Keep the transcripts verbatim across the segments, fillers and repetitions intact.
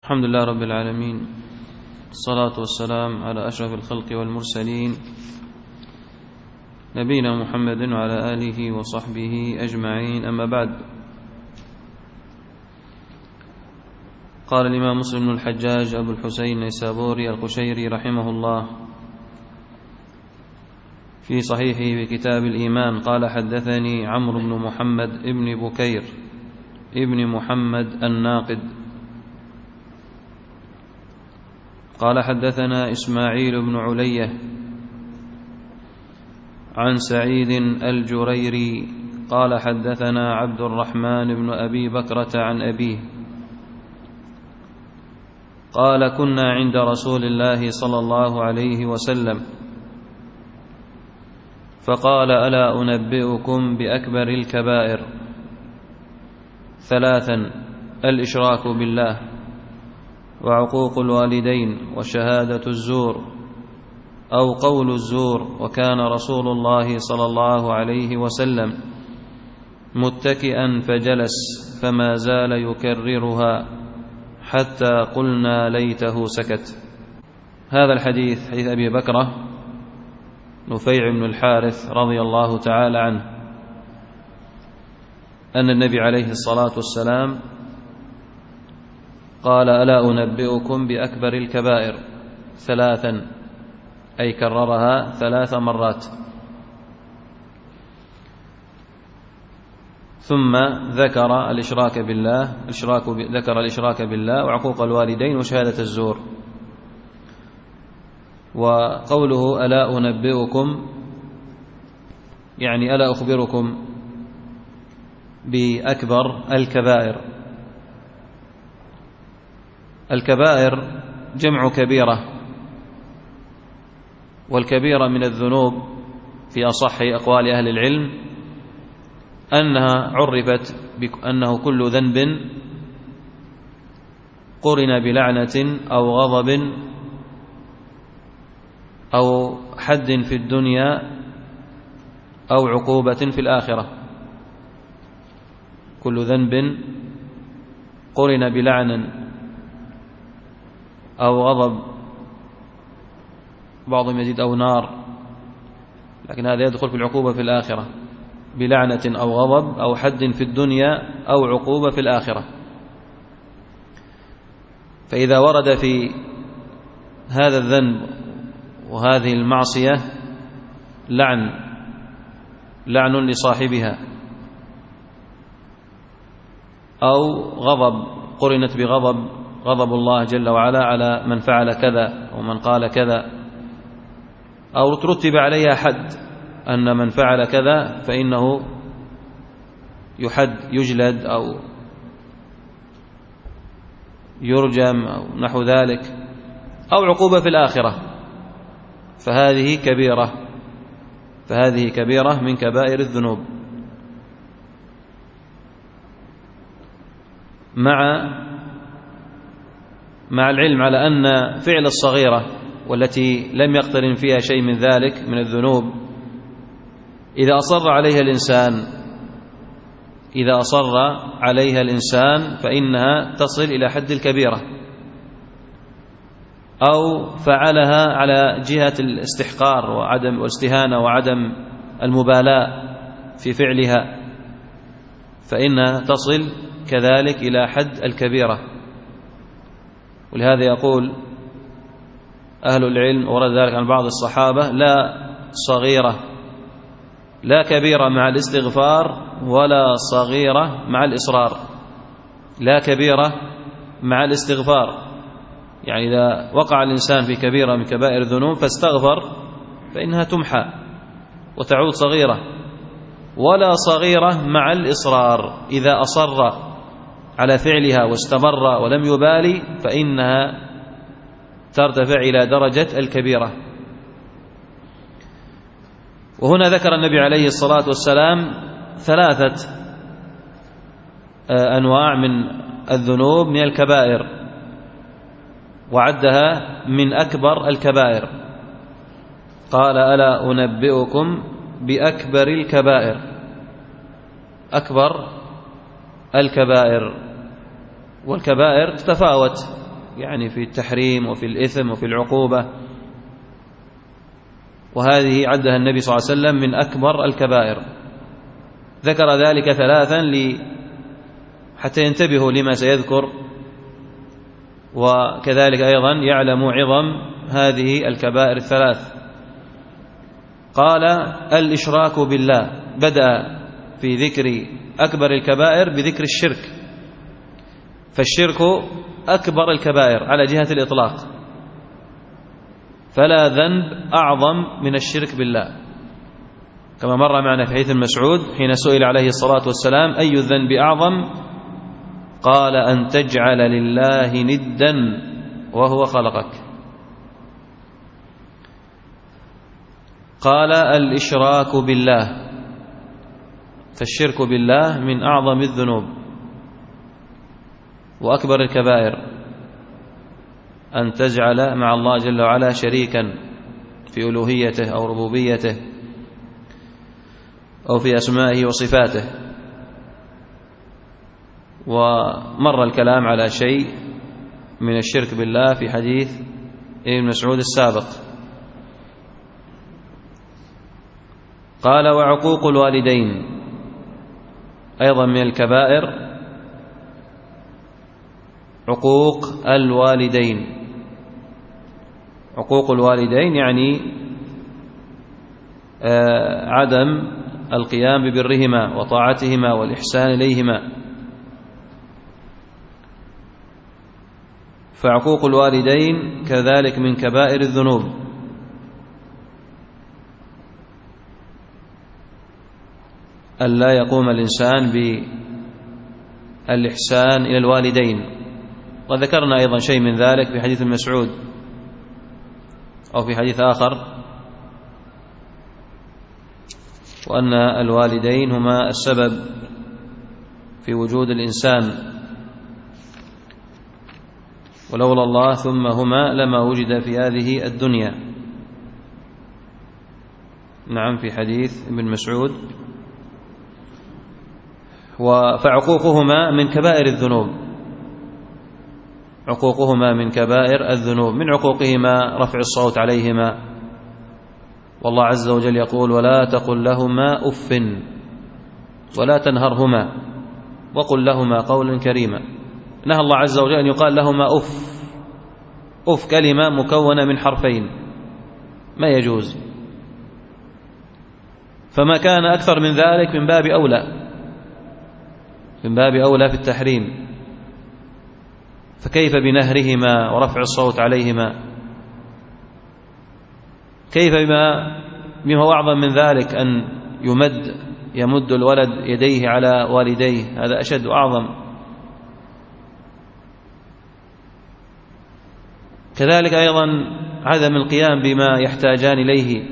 الحمد لله رب العالمين، الصلاة والسلام على أشرف الخلق والمرسلين نبينا محمد وعلى آله وصحبه أجمعين. أما بعد، قال الإمام مسلم بن الحجاج أبو الحسين النيسابوري القشيري رحمه الله في صحيحه في كتاب الإيمان قال: حدثني عمرو بن محمد ابن بكير ابن محمد الناقد قال: حدثنا إسماعيل بن علية عن سعيد الجريري قال: حدثنا عبد الرحمن بن أبي بكرة عن أبيه قال: كنا عند رسول الله صلى الله عليه وسلم فقال: ألا أنبئكم بأكبر الكبائر ثلاثا: الإشراك بالله، وعقوق الوالدين، وشهادة الزور أو قول الزور. وكان رسول الله صلى الله عليه وسلم متكئا فجلس فما زال يكررها حتى قلنا ليته سكت. هذا الحديث حديث أبي بكرة نفيع بن الحارث رضي الله تعالى عنه أن النبي عليه الصلاة والسلام قال: ألا أنبئكم بأكبر الكبائر ثلاثا، أي كررها ثلاث مرات. ثم ذكر الإشراك بالله الإشراك ذكر الإشراك بالله وعقوق الوالدين وشهادة الزور. وقوله ألا أنبئكم يعني ألا أخبركم بأكبر الكبائر. الكبائر جمع كبيرة، والكبيرة من الذنوب في أصح أقوال أهل العلم أنها عرفت بأنه كل ذنب قرن بلعنة أو غضب أو حد في الدنيا أو عقوبة في الآخرة. كل ذنب قرن بلعنة أو غضب، بعضهم يزيد أو نار، لكن هذا يدخل في العقوبة في الآخرة، بلعنة أو غضب أو حد في الدنيا أو عقوبة في الآخرة. فإذا ورد في هذا الذنب وهذه المعصية لعن لعن لصاحبها، أو غضب قرنت بغضب غضب الله جل وعلا على من فعل كذا ومن قال كذا، أو ترتب عليها حد أن من فعل كذا فإنه يحد يجلد أو يرجم أو نحو ذلك، أو عقوبة في الآخرة، فهذه كبيرة فهذه كبيرة من كبائر الذنوب. مع مع العلم على أن فعل الصغيرة والتي لم يقترن فيها شيء من ذلك من الذنوب إذا أصر عليها الإنسان إذا أصر عليها الإنسان فإنها تصل إلى حد الكبيرة، أو فعلها على جهة الاستحقار وعدم والاستهانة وعدم المبالاة في فعلها فإنها تصل كذلك إلى حد الكبيرة. ولهذا يقول أهل العلم ورد ذلك عن بعض الصحابة: لا صغيرة لا كبيرة مع الاستغفار ولا صغيرة مع الإصرار. لا كبيرة مع الاستغفار، يعني إذا وقع الإنسان في كبيرة من كبائر الذنوب فاستغفر فإنها تمحى وتعود صغيرة. ولا صغيرة مع الإصرار، إذا أصر على فعلها واستمر ولم يبالي فإنها ترتفع إلى درجة الكبيرة. وهنا ذكر النبي عليه الصلاة والسلام ثلاثة أنواع من الذنوب من الكبائر، وعدها من أكبر الكبائر. قال: ألا أنبئكم بأكبر الكبائر. أكبر الكبائر، والكبائر تتفاوت يعني في التحريم وفي الإثم وفي العقوبة، وهذه عدها النبي صلى الله عليه وسلم من أكبر الكبائر. ذكر ذلك ثلاثا حتى ينتبهوا لما سيذكر، وكذلك أيضا يعلموا عظم هذه الكبائر الثلاث. قال الإشراك بالله، بدأ في ذكر أكبر الكبائر بذكر الشرك، فالشرك أكبر الكبائر على جهة الإطلاق، فلا ذنب أعظم من الشرك بالله، كما مر معنا في حديث مسعود حين سئل عليه الصلاة والسلام أي الذنب أعظم، قال أن تجعل لله ندا وهو خلقك. قال الإشراك بالله، فالشرك بالله من أعظم الذنوب وأكبر الكبائر، أن تجعل مع الله جل وعلا شريكا في ألوهيته أو ربوبيته أو في أسمائه وصفاته. ومر الكلام على شيء من الشرك بالله في حديث ابن مسعود السابق. قال وعقوق الوالدين أيضا من الكبائر، عقوق الوالدين. عقوق الوالدين يعني عدم القيام ببرهما وطاعتهما والإحسان إليهما. فعقوق الوالدين كذلك من كبائر الذنوب. ألا يقوم الإنسان بالإحسان إلى الوالدين، وذكرنا أيضا شيء من ذلك في حديث مسعود أو في حديث آخر، وأن الوالدين هما السبب في وجود الإنسان، ولولا الله ثم هما لما وجد في هذه الدنيا. نعم، في حديث ابن مسعود. فعقوقهما من كبائر الذنوب، عقوقهما من كبائر الذنوب. من عقوقهما رفع الصوت عليهما، والله عز وجل يقول ولا تقل لهما أف ولا تنهرهما وقل لهما قولا كريما. نهى الله عز وجل أن يقال لهما أف. أف كلمة مكونة من حرفين، ما يجوز، فما كان أكثر من ذلك من باب أولى، من باب أولى في التحريم. فكيف بنهرهما ورفع الصوت عليهما؟ كيف بما بما هو أعظم من ذلك أن يمد يمد الولد يديه على والديه؟ هذا أشد وأعظم. كذلك أيضا عدم القيام بما يحتاجان إليه،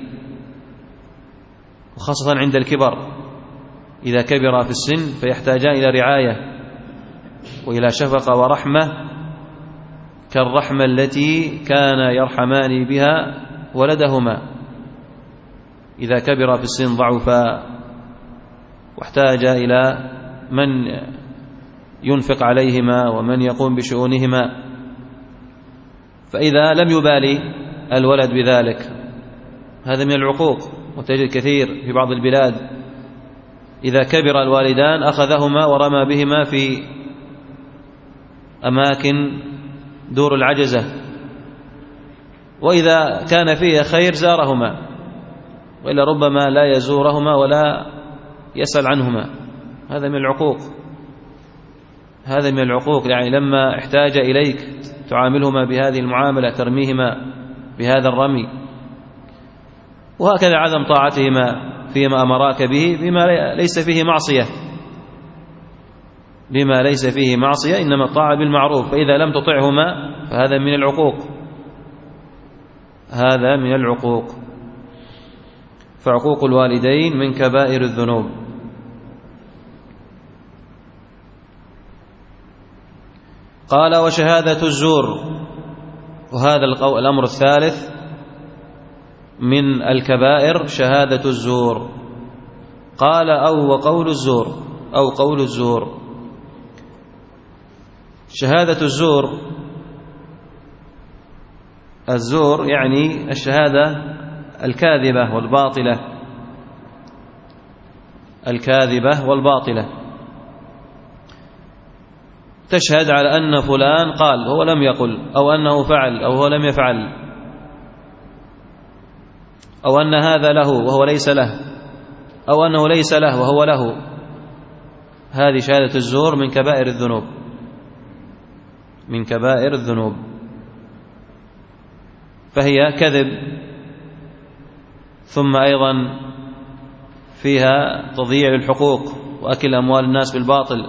وخاصة عند الكبر، إذا كبر في السن فيحتاجان إلى رعاية وإلى شفقة ورحمة، كالرحمة التي كان يرحمان بها ولدهما. إذا كبر في السن ضعفا واحتاج إلى من ينفق عليهما ومن يقوم بشؤونهما، فإذا لم يبالي الولد بذلك، هذا من العقوق. وتجد كثير في بعض البلاد إذا كبر الوالدان أخذهما ورمى بهما في أماكن دور العجزة، وإذا كان فيه خير زارهما، وإلا ربما لا يزورهما ولا يسأل عنهما. هذا من العقوق، هذا من العقوق. يعني لما احتاج إليك تعاملهما بهذه المعاملة، ترميهما بهذا الرمي. وهكذا عدم طاعتهما فيما أمراك به بما ليس فيه معصية، بما ليس فيه معصية، إنما الطاعة بالمعروف. فإذا لم تطعهما فهذا من العقوق، هذا من العقوق. فعقوق الوالدين من كبائر الذنوب. قال وشهادة الزور، وهذا الأمر الثالث من الكبائر، شهادة الزور. قال أو وقول الزور أو قول الزور. شهادة الزور الزور يعني الشهادة الكاذبة والباطلة، الكاذبة والباطلة، تشهد على أن فلان قال هو لم يقل، أو أنه فعل أو هو لم يفعل، أو أن هذا له وهو ليس له، أو أنه ليس له وهو له. هذه شهادة الزور من كبائر الذنوب، من كبائر الذنوب، فهي كذب، ثم أيضا فيها تضييع للحقوق وأكل أموال الناس بالباطل.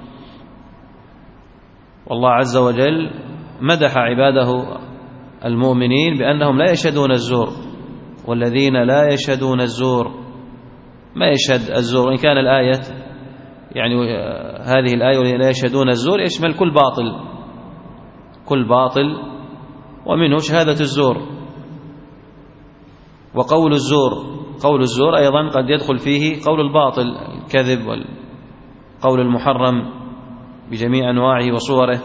والله عز وجل مدح عباده المؤمنين بأنهم لا يشهدون الزور، والذين لا يشهدون الزور ما يشهد الزور، وإن كان الآية يعني هذه الآية والذين لا يشهدون الزور يشمل كل باطل، كل باطل، ومنه شهادة الزور وقول الزور. قول الزور أيضا قد يدخل فيه قول الباطل، الكذب والقول المحرم بجميع أنواعه وصوره.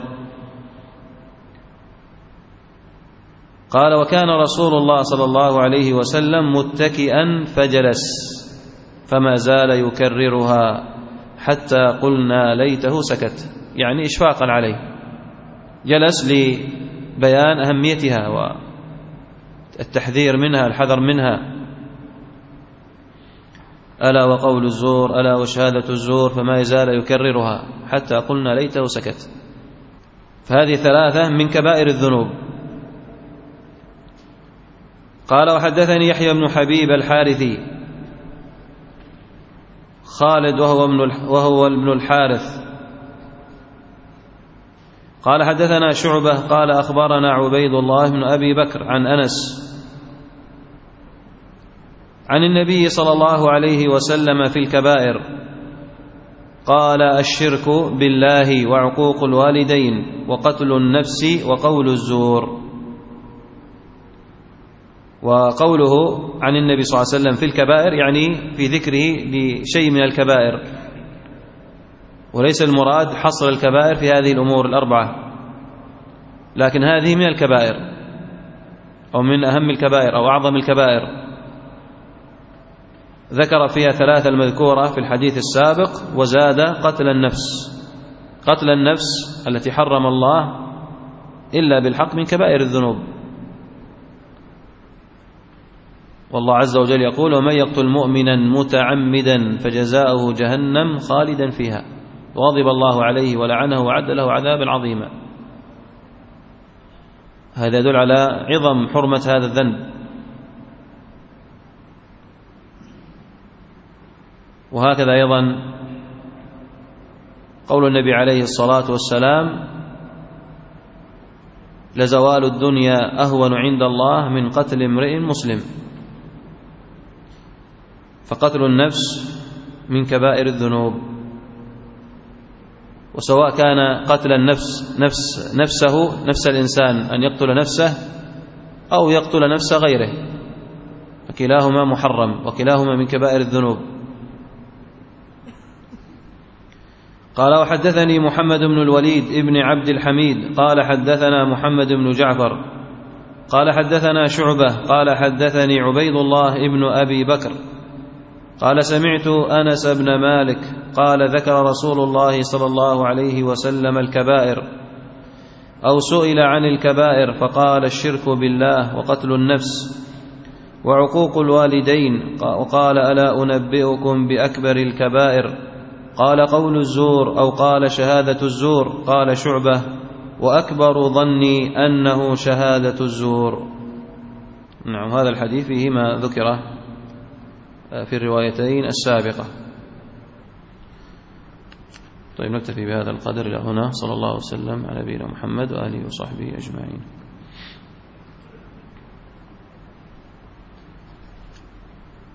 قال: وكان رسول الله صلى الله عليه وسلم متكئا فجلس فما زال يكررها حتى قلنا ليته سكت، يعني إشفاقا عليه، جلس لبيان أهميتها والتحذير منها، الحذر منها. ألا وقول الزور، ألا وشهادة الزور، فما يزال يكررها حتى قلنا ليته سكت. فهذه ثلاثة من كبائر الذنوب. قال: وحدثني يحيى بن حبيب الحارثي خالد وهو ابن وهو ابن الحارث قال: حدثنا شعبة قال: أخبرنا عبيد الله بن أبي بكر عن أنس عن النبي صلى الله عليه وسلم في الكبائر قال: الشرك بالله وعقوق الوالدين وقتل النفس وقول الزور. وقوله عن النبي صلى الله عليه وسلم في الكبائر يعني في ذكره لشيء من الكبائر، وليس المراد حصر الكبائر في هذه الأمور الأربعة، لكن هذه من الكبائر أو من أهم الكبائر أو أعظم الكبائر. ذكر فيها ثلاثة المذكورة في الحديث السابق، وزاد قتل النفس. قتل النفس التي حرم الله إلا بالحق من كبائر الذنوب. والله عز وجل يقول: ومن يقتل مؤمنا متعمدا فجزاؤه جهنم خالدا فيها وغضب الله عليه ولعنه وعد له عذابا عظيما. هذا يدل على عظم حرمة هذا الذنب. وهكذا أيضا قول النبي عليه الصلاة والسلام: لزوال الدنيا أهون عند الله من قتل امرئ مسلم. فقتل النفس من كبائر الذنوب، وسواء كان قتل النفس نفس نفسه نفس الإنسان أن يقتل نفسه أو يقتل نفس غيره، فكلاهما محرم وكلاهما من كبائر الذنوب. قال: وحدثني محمد بن الوليد ابن عبد الحميد قال: حدثنا محمد بن جعفر قال: حدثنا شعبة قال: حدثني عبيد الله ابن أبي بكر قال: سمعت أنس بن مالك قال: ذكر رسول الله صلى الله عليه وسلم الكبائر أو سئل عن الكبائر فقال: الشرك بالله وقتل النفس وعقوق الوالدين، وقال: ألا أنبئكم بأكبر الكبائر؟ قال: قول الزور، أو قال: شهادة الزور. قال شعبة: وأكبر ظني أنه شهادة الزور. نعم، هذا الحديث فيه ما ذكره في الروايتين السابقة. طيب، نكتفي بهذا القدر إلى هنا. صلى الله وسلم على نبينا محمد وآله وصحبه أجمعين.